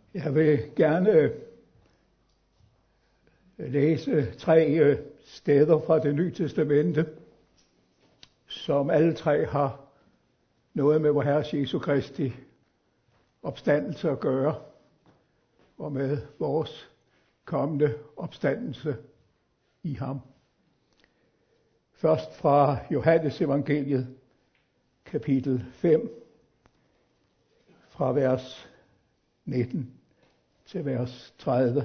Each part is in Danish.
Jeg vil gerne læse 3 steder fra Det Nye Testamente, som alle 3 har noget med vor Herre Jesu Kristi opstandelse at gøre, og med vores kommende opstandelse i ham. Først fra Johannes Evangeliet, kapitel 5, fra vers 19 til vers 30.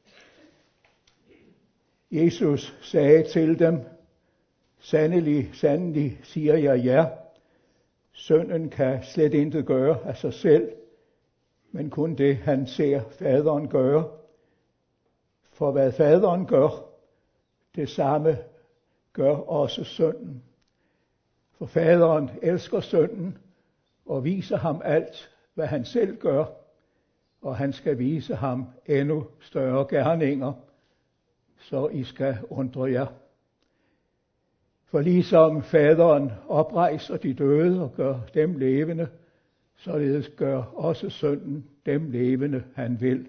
Jesus sagde til dem: Sandelig, sandelig, siger jeg jer, sønnen kan slet intet gøre af sig selv, men kun det, han ser faderen gøre. For hvad faderen gør, det samme gør også sønnen. For faderen elsker sønnen og viser ham alt, hvad han selv gør, og han skal vise ham endnu større gerninger, så I skal undre jer. For ligesom faderen oprejser de døde og gør dem levende, således gør også sønnen dem levende, han vil.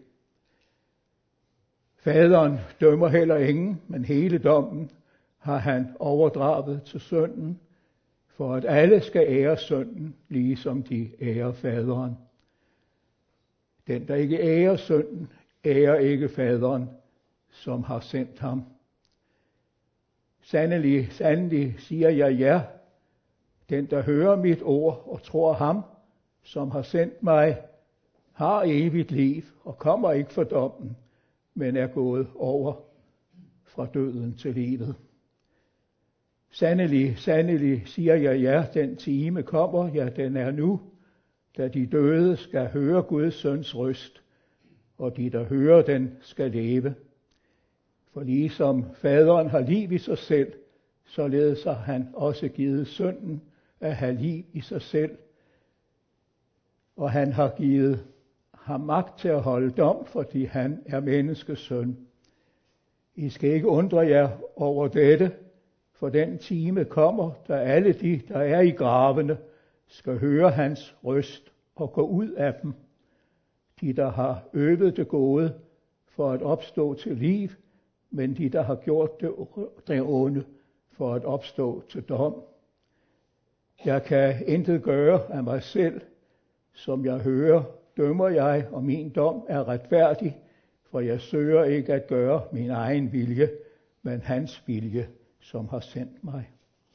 Faderen dømmer heller ingen, men hele dommen har han overdraget til sønnen, for at alle skal ære sønnen, ligesom de ærer faderen. Den, der ikke ærer sønnen, ærer ikke faderen, som har sendt ham. Sandelig, sandelig, siger jeg jer, den, der hører mit ord og tror ham, som har sendt mig, har evigt liv og kommer ikke for dommen, men er gået over fra døden til livet. Sandelig, sandelig, siger jeg jer, den time kommer, ja, den er nu, da de døde skal høre Guds søns røst, og de, der hører den, skal leve. For ligesom faderen har liv i sig selv, således har han også givet sønnen at have liv i sig selv. Og han har givet ham magt til at holde dom, fordi han er menneskets søn. I skal ikke undre jer over dette, for den time kommer, da alle de, der er i gravene, skal høre hans røst og gå ud af dem. De, der har øvet det gode for at opstå til liv, men de, der har gjort det onde for at opstå til dom. Jeg kan intet gøre af mig selv, som jeg hører, dømmer jeg, og min dom er retfærdig, for jeg søger ikke at gøre min egen vilje, men hans vilje, som har sendt mig.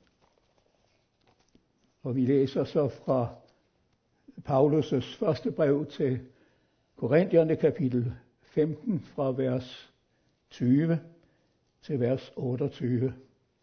Og vi læser så fra Paulus' første brev til Korintierne, kapitel 15, fra vers 20 til vers 28.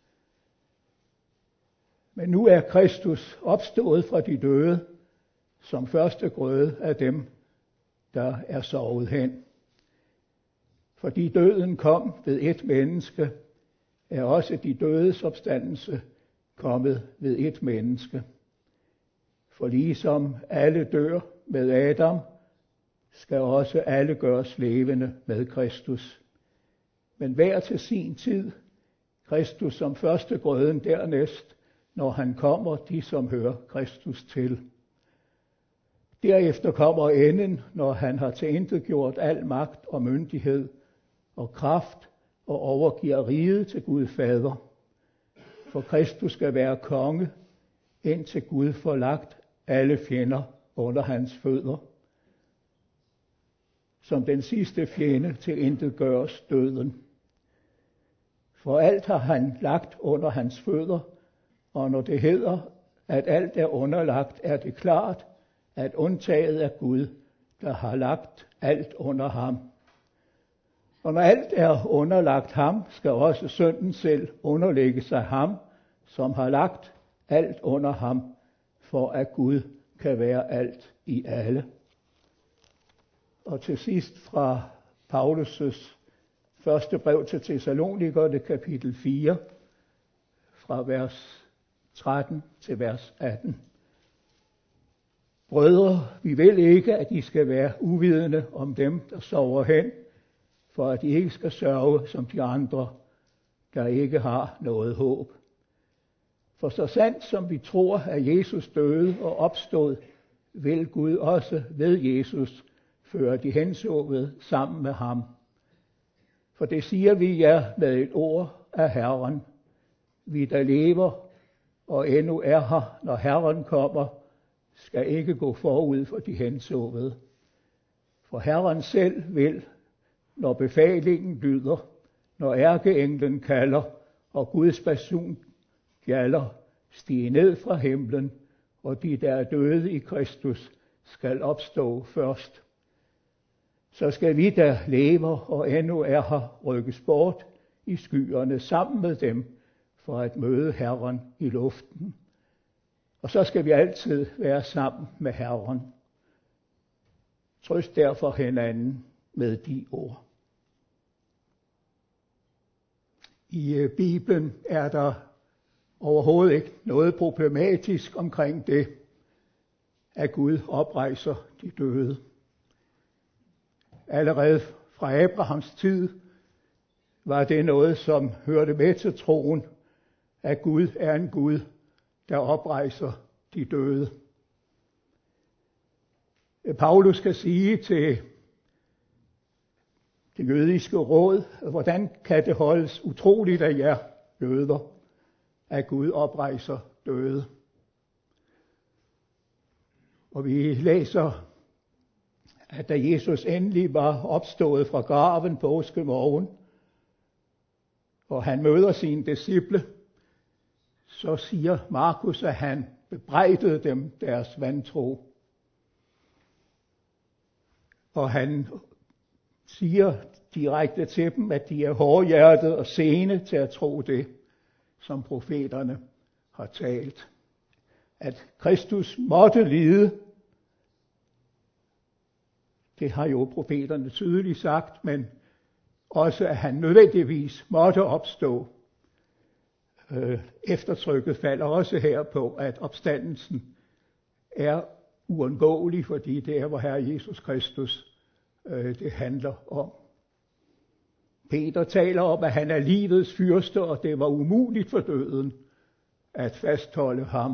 Men nu er Kristus opstået fra de døde, som første grøde af dem, der er sovet hen. Fordi døden kom ved et menneske, er også de dødes opstandelse kommet ved et menneske. For ligesom alle dør med Adam, skal også alle gøres levende med Kristus. Men hver til sin tid, Kristus som første grøden dernæst, når han kommer, de som hører Kristus til. Derefter kommer enden, når han har tilintetgjort al magt og myndighed og kraft og overgiver riget til Gud Fader. For Kristus skal være konge, indtil Gud får lagt alle fjender under hans fødder. Som den sidste fjende tilintetgøres døden. For alt har han lagt under hans fødder, og når det hedder, at alt er underlagt, er det klart, at undtaget er Gud, der har lagt alt under ham. Og når alt er underlagt ham, skal også sønnen selv underlægge sig ham, som har lagt alt under ham, for at Gud kan være alt i alle. Og til sidst fra Paulus' første brev til Thessalonikerne, kapitel 4, fra vers 13 til vers 18. Brødre, vi vil ikke, at I skal være uvidende om dem, der sover hen, for at I ikke skal sørge som de andre, der ikke har noget håb. For så sandt som vi tror, at Jesus døde og opstod, vil Gud også ved Jesus fører de hensovede sammen med ham. For det siger vi jer med et ord af Herren. Vi der lever og endnu er her, når Herren kommer, skal ikke gå forud for de hensovede. For Herren selv vil, når befalingen lyder, når ærkeenglen kalder, og Guds basun gjalder, stige ned fra himlen, og de, der er døde i Kristus, skal opstå først. Så skal vi, der lever og endnu er her, rykkes bort i skyerne sammen med dem, for at møde Herren i luften. Og så skal vi altid være sammen med Herren. Trøst derfor hinanden med de ord. I Bibelen er der overhovedet ikke noget problematisk omkring det, at Gud oprejser de døde. Allerede fra Abrahams tid var det noget, som hørte med til troen, at Gud er en Gud, der oprejser de døde. Paulus kan sige til det jødiske råd, hvordan kan det holdes utroligt af jer jøder, at Gud oprejser døde. Og vi læser, at da Jesus endelig var opstået fra graven påskemorgen, og han møder sine disciple, så siger Markus, at han bebrejdede dem deres vantro. Og han siger direkte til dem, at de er hårdhjertede og sene til at tro det, som profeterne har talt. At Kristus måtte lide, det har jo profeterne tydeligt sagt, men også at han nødvendigvis måtte opstå. Eftertrykket falder også her på, at opstandelsen er uundgåelig, fordi det er, hvor Herre Jesus Kristus det handler om. Peter taler om, at han er livets fyrste, og det var umuligt for døden at fastholde ham.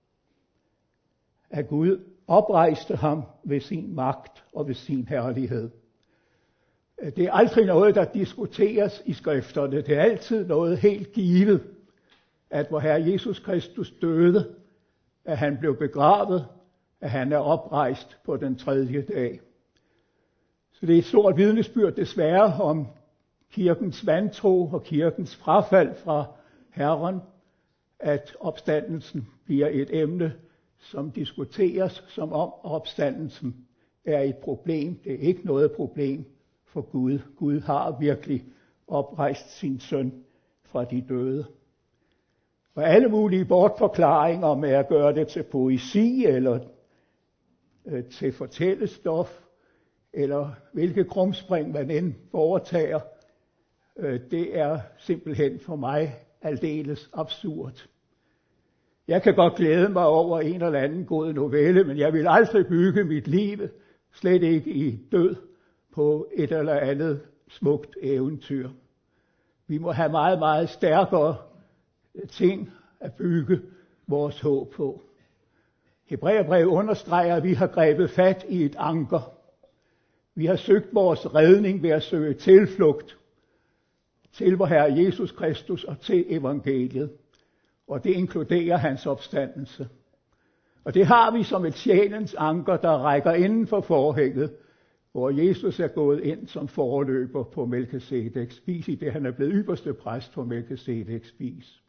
At Gud oprejste ham ved sin magt og ved sin herlighed. Det er aldrig noget, der diskuteres i skrifterne. Det er altid noget helt givet, at hvor Herre Jesus Kristus døde, at han blev begravet, at han er oprejst på den 3. dag. Så det er et stort vidnesbyrd desværre om kirkens vantro og kirkens frafald fra Herren, at opstandelsen bliver et emne, som diskuteres, som om opstandelsen er et problem. Det er ikke noget problem for Gud. Gud har virkelig oprejst sin søn fra de døde. Og alle mulige bortforklaringer med at gøre det til poesi eller til fortællestof, eller hvilke krumspring man end foretager, det er simpelthen for mig aldeles absurd. Jeg kan godt glæde mig over en eller anden god novelle, men jeg vil aldrig bygge mit liv, slet ikke i død, på et eller andet smukt eventyr. Vi må have meget, meget stærkere ting at bygge vores håb på. Hebræerbrevet understreger, at vi har grebet fat i et anker. Vi har søgt vores redning ved at søge tilflugt til vor Herre Jesus Kristus og til evangeliet. Og det inkluderer hans opstandelse. Og det har vi som et sjælens anker, der rækker inden for forhænget, hvor Jesus er gået ind som forløber på Melkisedeks vis, i det han er blevet ypperste præst på Melkisedeks vis.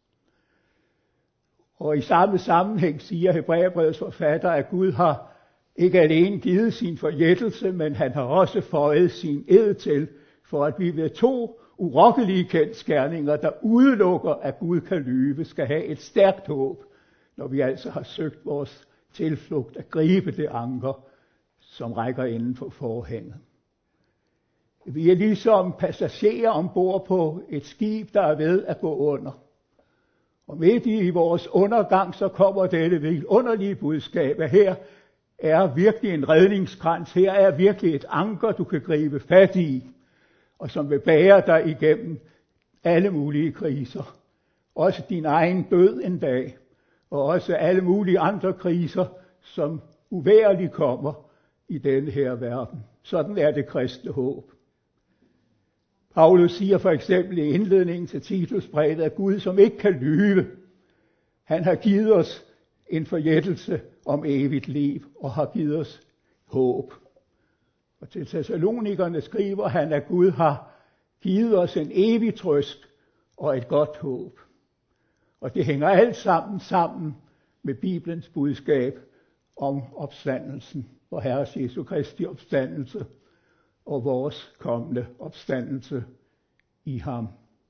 Og i samme sammenhæng siger Hebræerbrevets forfatter, at Gud har ikke alene givet sin forjættelse, men han har også føjet sin ed til, for at vi ved 2 urokkelige kendsgerninger, der udelukker, at Gud kan lyve, skal have et stærkt håb, når vi altså har søgt vores tilflugt at gribe det anker, som rækker inden for forhænget. Vi er ligesom passagerer ombord på et skib, der er ved at gå under. Og midt i vores undergang, så kommer dette underlige budskab, at her er virkelig en redningskrans, her er virkelig et anker, du kan gribe fat i, og som vil bære dig igennem alle mulige kriser. Også din egen død en dag, og også alle mulige andre kriser, som uværligt kommer i denne her verden. Sådan er det kristne håb. Paulus siger for eksempel i indledningen til Titusbrevet, at Gud, som ikke kan lyve, han har givet os en forjættelse om evigt liv og har givet os håb. Og til Thessalonikerne skriver han, at Gud har givet os en evig trøst og et godt håb. Og det hænger alt sammen med Bibelens budskab om opstandelsen, vor Herres Jesu Kristi opstandelse og vores kommende opstandelse i ham.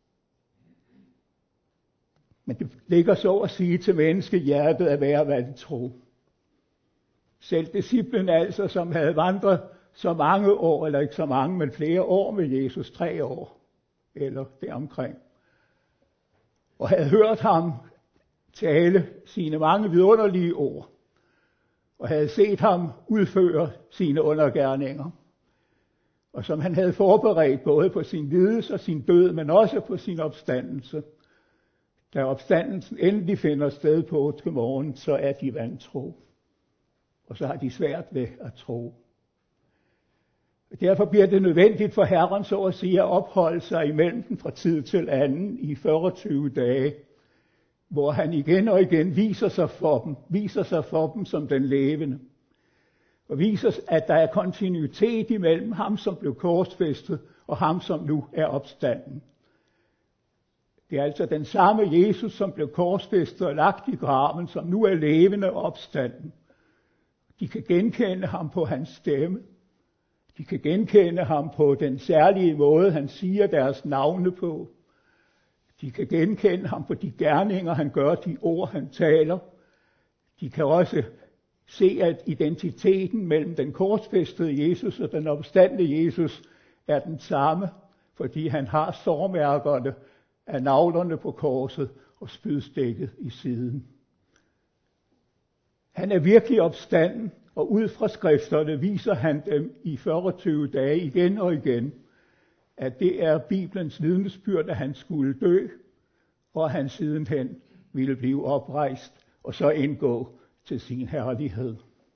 Men det ligger så at sige til menneskehjertet at være vantro. Selv disciplen altså, som havde vandret så mange år, eller ikke så mange, men flere år med Jesus, 3 år, eller deromkring, og havde hørt ham tale sine mange vidunderlige ord, og havde set ham udføre sine undergerninger, og som han havde forberedt både på sin lidelse og sin død, men også på sin opstandelse. Da opstandelsen endelig finder sted på påskemorgen, så er de vantro. Og så har de svært ved at tro. Derfor bliver det nødvendigt for Herren så at sige at opholde sig imellem dem fra tid til anden i 40 dage, hvor han igen og igen viser sig for dem som den levende. Og viser, at der er kontinuitet imellem ham, som blev korsfæstet, og ham, som nu er opstanden. Det er altså den samme Jesus, som blev korsfæstet og lagt i graven, som nu er levende og opstanden. De kan genkende ham på hans stemme. De kan genkende ham på den særlige måde, han siger deres navne på. De kan genkende ham på de gerninger, han gør, de ord, han taler. De kan også se, at identiteten mellem den korsfæstede Jesus og den opstandne Jesus er den samme, fordi han har sårmærkerne af naglerne på korset og spydstikket i siden. Han er virkelig opstanden, og ud fra skrifterne viser han dem i 40 dage igen og igen, at det er Bibelens vidnesbyrd, at han skulle dø, og at han sidenhen ville blive oprejst og så indgå til sin herlighed.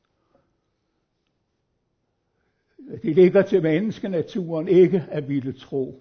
Det ligger til menneskenaturen ikke at ville tro.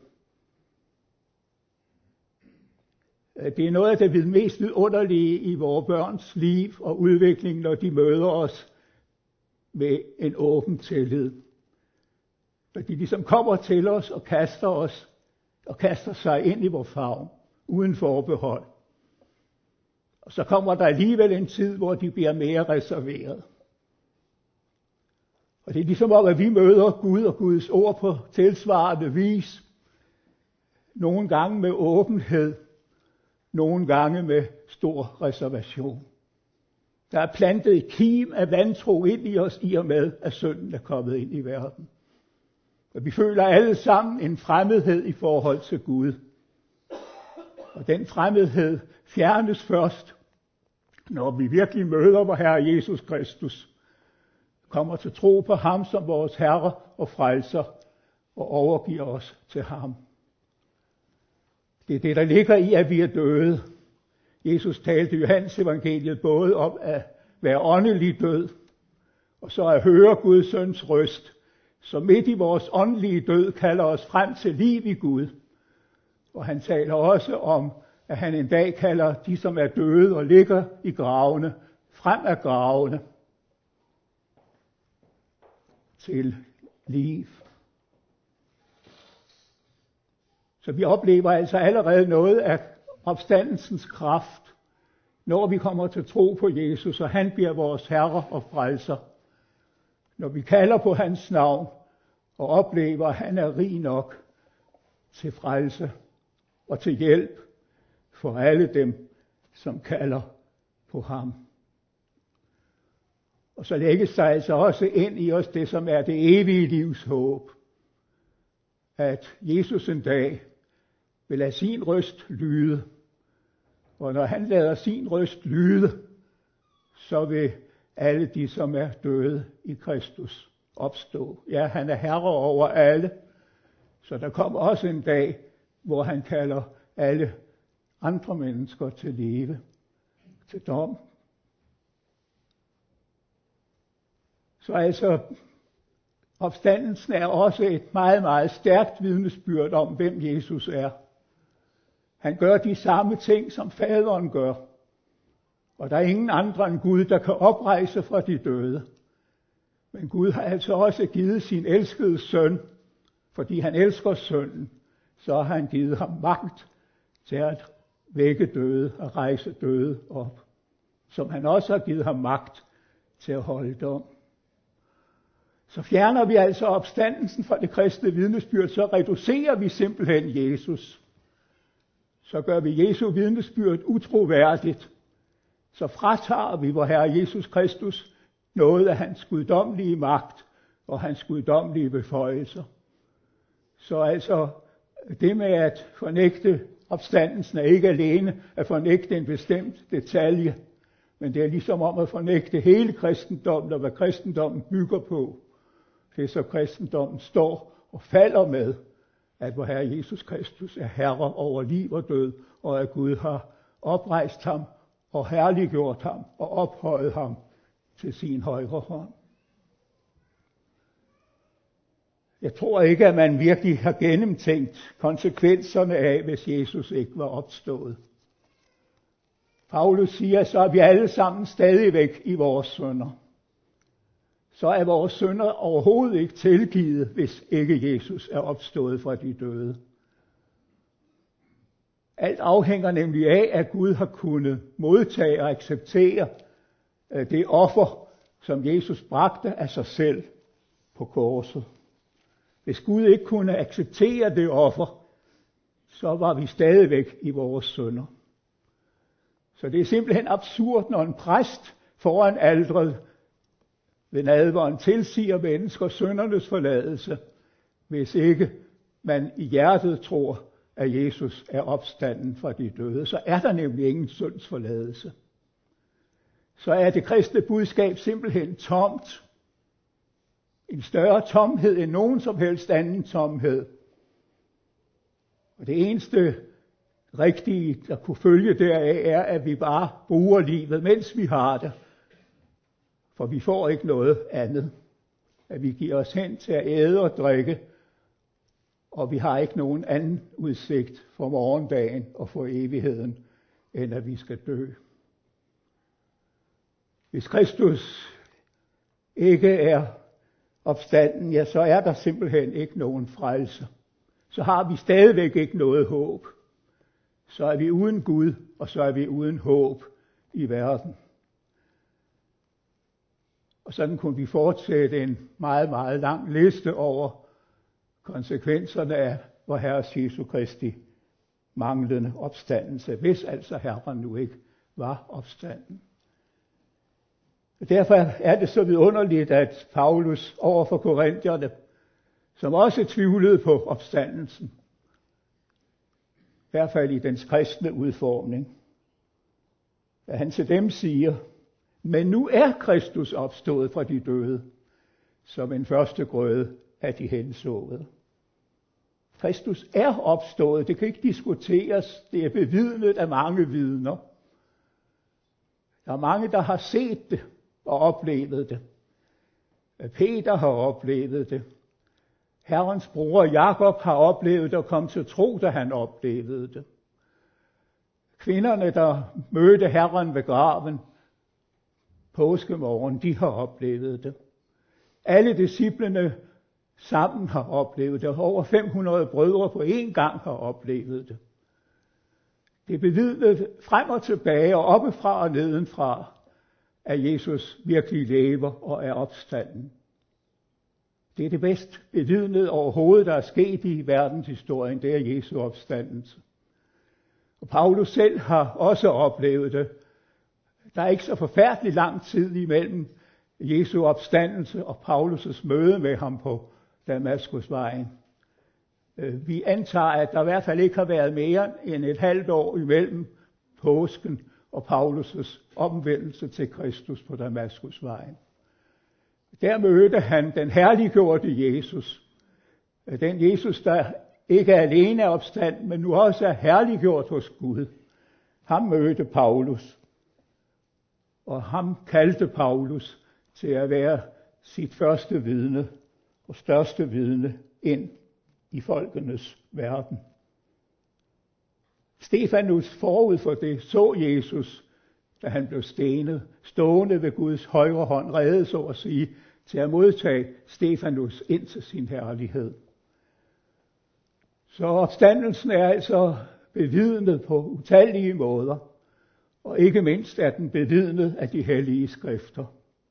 Det er noget af det mest vidunderlige i vores børns liv og udvikling, når de møder os med en åben tillid. Fordi de ligesom kommer til os og kaster sig ind i vores favn, uden forbehold. Og så kommer der alligevel en tid, hvor de bliver mere reserveret. Og det er ligesom om, at vi møder Gud og Guds ord på tilsvarende vis. Nogle gange med åbenhed, nogle gange med stor reservation. Der er plantet et kim af vantro ind i os, i og med, at synden er kommet ind i verden. Og vi føler alle sammen en fremmedhed i forhold til Gud. Og den fremmedhed fjernes først, når vi virkelig møder vor Herre Jesus Kristus, kommer til tro på ham som vores Herre og Frelser, og overgiver os til ham. Det er det, der ligger i, at vi er døde. Jesus talte i Johannes evangeliet både om at være åndelig død, og så at høre Guds søns røst, som midt i vores åndelige død kalder os frem til liv i Gud. Og han taler også om, at han en dag kalder de, som er døde og ligger i gravene, frem af gravene til liv. Så vi oplever altså allerede noget af opstandelsens kraft, når vi kommer til tro på Jesus, og han bliver vores Herre og Frelser. Når vi kalder på hans navn og oplever, at han er rig nok til frelse og til hjælp for alle dem, som kalder på ham. Og så lægges der altså også ind i os det, som er det evige livs håb, at Jesus en dag vil lade sin røst lyde. Og når han lader sin røst lyde, så vil alle de, som er døde i Kristus, opstå. Ja, han er herre over alle, så der kommer også en dag, hvor han kalder alle andre mennesker til live, til dom. Så altså, opstandelsen er også et meget, meget stærkt vidnesbyrd om, hvem Jesus er. Han gør de samme ting, som faderen gør. Og der er ingen andre end Gud, der kan oprejse fra de døde. Men Gud har altså også givet sin elskede søn, fordi han elsker sønnen, så har han givet ham magt til at vække døde og rejse døde op, som han også har givet ham magt til at holde dom. Så fjerner vi altså opstandelsen fra det kristne vidnesbyrd, så reducerer vi simpelthen Jesus. Så gør vi Jesu vidnesbyrd utroværdigt. Så fratager vi vor Herre Jesus Kristus noget af hans guddommelige magt og hans guddommelige beføjelser. Så altså det med at fornægte opstandelsen er ikke alene at fornægte en bestemt detalje, men det er ligesom om at fornægte hele kristendommen og hvad kristendommen bygger på. Det er så kristendommen står og falder med, at vor Herre Jesus Kristus er herre over liv og død, og at Gud har oprejst ham og herliggjort ham og ophøjet ham til sin højre hånd. Jeg tror ikke, at man virkelig har gennemtænkt konsekvenserne af, hvis Jesus ikke var opstået. Paulus siger, så er vi alle sammen stadigvæk i vores synder. Så er vores synder overhovedet ikke tilgivet, hvis ikke Jesus er opstået fra de døde. Alt afhænger nemlig af, at Gud har kunnet modtage og acceptere det offer, som Jesus bragte af sig selv på korset. Hvis Gud ikke kunne acceptere det offer, så var vi stadigvæk i vores synder. Så det er simpelthen absurd, når en præst foran alteret ved nadveren tilsiger mennesker syndernes forladelse, hvis ikke man i hjertet tror, at Jesus er opstanden fra de døde. Så er der nemlig ingen syndsforladelse. Så er det kristne budskab simpelthen tomt. En større tomhed end nogen som helst anden tomhed. Og det eneste rigtige, der kunne følge deraf, er, at vi bare bruger livet, mens vi har det. For vi får ikke noget andet. At vi giver os hen til at æde og drikke, og vi har ikke nogen anden udsigt for morgendagen og for evigheden, end at vi skal dø. Hvis Kristus ikke er opstanden, ja, så er der simpelthen ikke nogen frelse. Så har vi stadigvæk ikke noget håb. Så er vi uden Gud, og så er vi uden håb i verden. Og sådan kunne vi fortsætte en meget, meget lang liste over konsekvenserne af vor Herres Jesu Kristi manglende opstandelse, hvis altså Herren nu ikke var opstanden. Derfor er det så vidunderligt, at Paulus over for korintierne, som også tvivlede på opstandelsen, i hvert fald i dens kristne udformning, at han til dem siger, men nu er Kristus opstået fra de døde, som en første grøde af de hensovede. Kristus er opstået, det kan ikke diskuteres, det er bevidnet af mange vidner. Der er mange, der har set det og oplevet det. Peter har oplevet det. Herrens bror Jakob har oplevet det og kom til tro, da han oplevede det. Kvinderne, der mødte Herren ved graven påskemorgen, de har oplevet det. Alle disciplene sammen har oplevet det. Over 500 brødre på én gang har oplevet det. Det er bevidnet frem og tilbage og oppefra og nedenfra, at Jesus virkelig lever og er opstanden. Det er det bedst bevidnet overhovedet, der er sket i verdenshistorien, det er Jesu opstandelse. Og Paulus selv har også oplevet det. Der er ikke så forfærdelig lang tid imellem Jesu opstandelse og Paulus' møde med ham på Damaskusvejen. Vi antager, at der i hvert fald ikke har været mere end et halvt år imellem påsken og Paulus' omvendelse til Kristus på Damaskusvejen. Der mødte han den herliggjorte Jesus. Den Jesus, der ikke alene er opstand, men nu også er herliggjort hos Gud. Ham mødte Paulus. Og ham kaldte Paulus til at være sit første vidne og største vidne ind i folkenes verden. Stefanus forud for det så Jesus, da han blev stenet, stående ved Guds højre hånd, rede så at sige, til at modtage Stefanus ind til sin herlighed. Så opstandelsen er altså bevidnet på utallige måder, og ikke mindst er den bevidnet af de hellige skrifter.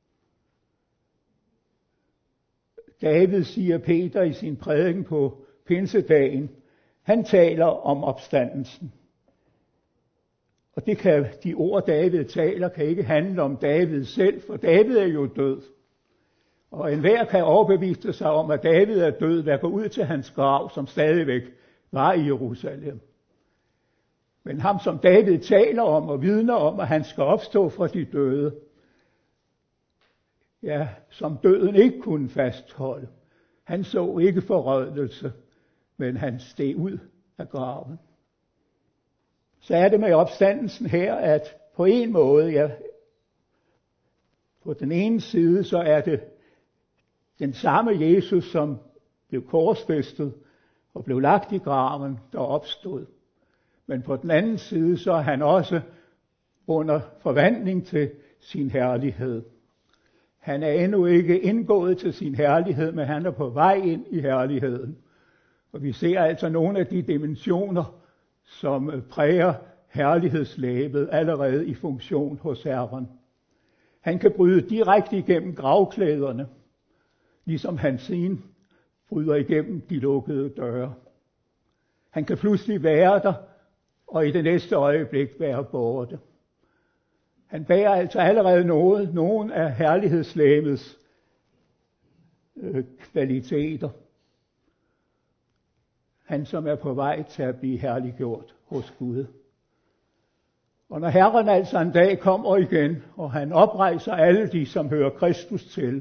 David, siger Peter i sin prædiken på pinsedagen, han taler om opstandelsen. Og de ord David taler kan ikke handle om David selv, for David er jo død. Og enhver kan overbevise sig om, at David er død, ved at gå ud til hans grav, som stadigvæk var i Jerusalem. Men ham, som David taler om og vidner om, at han skal opstå fra de døde, ja, som døden ikke kunne fastholde. Han så ikke forrådnelse, men han steg ud af graven. Så er det med opstandelsen her, at på en måde, ja, på den ene side, så er det den samme Jesus, som blev korsfæstet og blev lagt i graven, der opstod. Men på den anden side, så er han også under forvandling til sin herlighed. Han er endnu ikke indgået til sin herlighed, men han er på vej ind i herligheden. Og vi ser altså nogle af de dimensioner, som præger herlighedslæbet allerede i funktion hos Herren. Han kan bryde direkte igennem gravklæderne, ligesom han siden bryder igennem de lukkede døre. Han kan pludselig være der, og i det næste øjeblik være borte. Han bærer altså allerede nogen af herlighedslæbets kvaliteter. Han, som er på vej til at blive herliggjort hos Gud. Og når Herren altså en dag kommer igen, og han oprejser alle de, som hører Kristus til,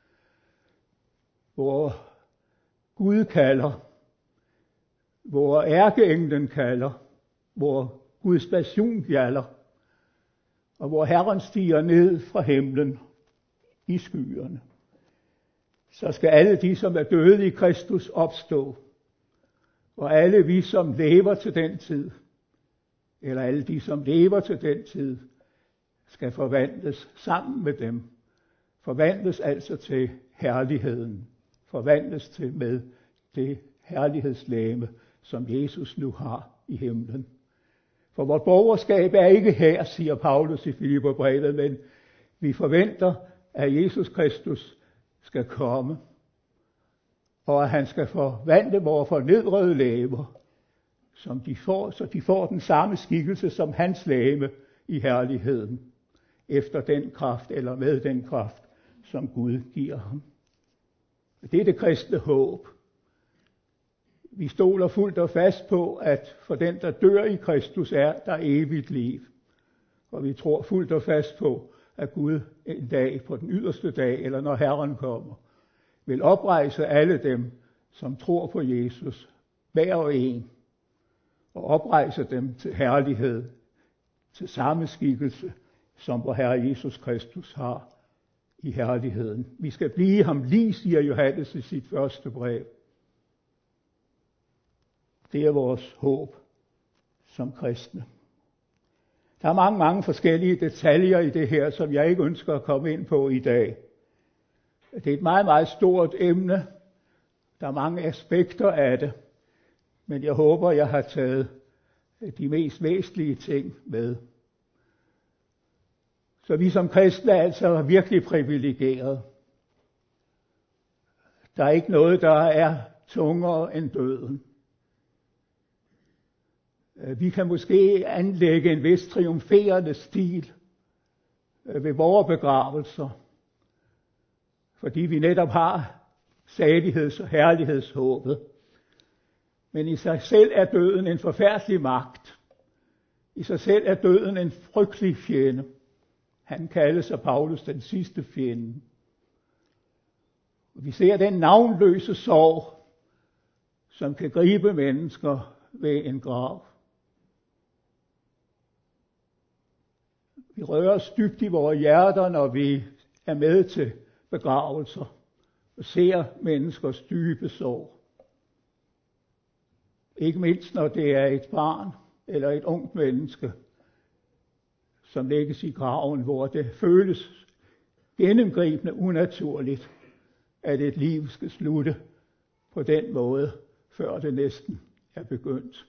hvor Gud kalder, hvor ærkeenglen kalder, hvor Guds passion gjalder, og hvor Herren stiger ned fra himlen i skyerne, så skal alle de, som er døde i Kristus, opstå. Og alle vi, som lever til den tid, eller alle de, som lever til den tid, skal forvandles sammen med dem. Forvandles altså til herligheden. Forvandles til med det herlighedslegeme, som Jesus nu har i himlen. For vort borgerskab er ikke her, siger Paulus i Filipperbrevet, men vi forventer, at Jesus Kristus skal komme, og at han skal forvandle vores fornedrede legemer, så de får den samme skikkelse som hans legeme i herligheden, efter den kraft eller med den kraft, som Gud giver ham. Det er det kristne håb. Vi stoler fuldt og fast på, at for den, der dør i Kristus, er der evigt liv. Og vi tror fuldt og fast på, at Gud en dag, på den yderste dag, eller når Herren kommer, vil oprejse alle dem, som tror på Jesus, hver og en, og oprejse dem til herlighed, til samme skikkelse, som vor Herre Jesus Kristus har i herligheden. Vi skal blive ham lige, siger Johannes i sit første brev. Det er vores håb som kristne. Der er mange forskellige detaljer i det her, som jeg ikke ønsker at komme ind på i dag. Det er et meget stort emne. Der er mange aspekter af det. Men jeg håber, jeg har taget de mest væsentlige ting med. Så vi som kristne er altså virkelig privilegerede. Der er ikke noget, der er tungere end døden. Vi kan måske anlægge en vis triumferende stil ved vores begravelser, fordi vi netop har saligheds- og herlighedshåbet. Men i sig selv er døden en forfærdelig magt. I sig selv er døden en frygtelig fjende. Han kaldes af Paulus den sidste fjende. Vi ser den navnløse sorg, som kan gribe mennesker ved en grav. Vi rører os dybt i vores hjerter, når vi er med til begravelser, og ser menneskers dybe sorg. Ikke mindst når det er et barn eller et ungt menneske, som lægges i graven, hvor det føles gennemgribende unaturligt, at et liv skal slutte på den måde, før det næsten er begyndt.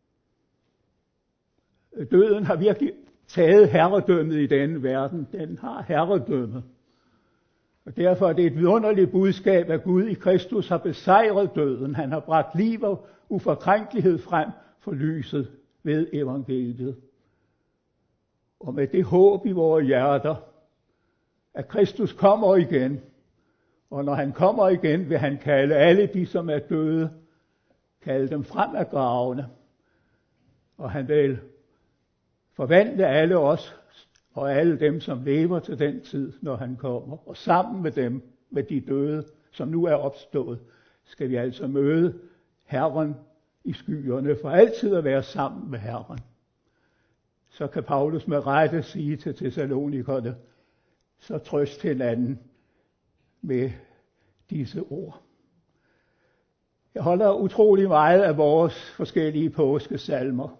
Døden har virkelig taget herredømmet i denne verden. Den har herredømmet. Og derfor er det et vidunderligt budskab, at Gud i Kristus har besejret døden. Han har bragt liv og uforkrænkelighed frem for lyset ved evangeliet. Og med det håb i vores hjerter, at Kristus kommer igen. Og når han kommer igen, vil han kalde alle de, som er døde, kalde dem frem af gravene. Og han vil forvandle alle os og alle dem, som lever til den tid, når han kommer. Og sammen med dem, med de døde, som nu er opstået, skal vi altså møde Herren i skyerne, for altid at være sammen med Herren. Så kan Paulus med rette sige til Thessalonikerne, så trøst hinanden med disse ord. Jeg holder utrolig meget af vores forskellige påskesalmer.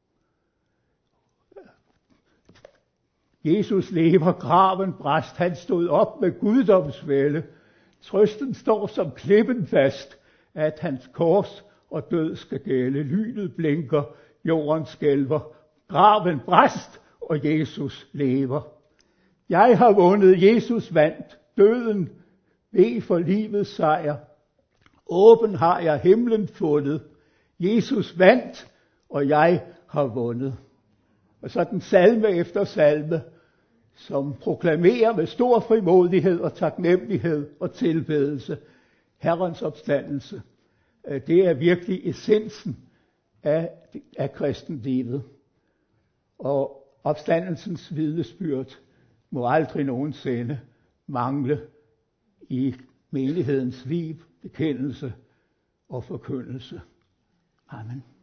Jesus lever, graven brast, han stod op med guddomsvælde. Trøsten står som klippen fast, at hans kors og død skal gælde. Lynet blinker, jorden skælver, graven brast, og Jesus lever. Jeg har vundet, Jesus vandt, døden ved for livets sejr. Åben har jeg himlen fundet, Jesus vandt, og jeg har vundet. Og så den salme efter salme, som proklamerer med stor frimodighed og taknemmelighed og tilbedelse Herrens opstandelse. Det er virkelig essensen af kristenlivet. Og opstandelsens vidnesbyrd må aldrig nogensinde mangle i menighedens liv, bekendelse og forkyndelse. Amen.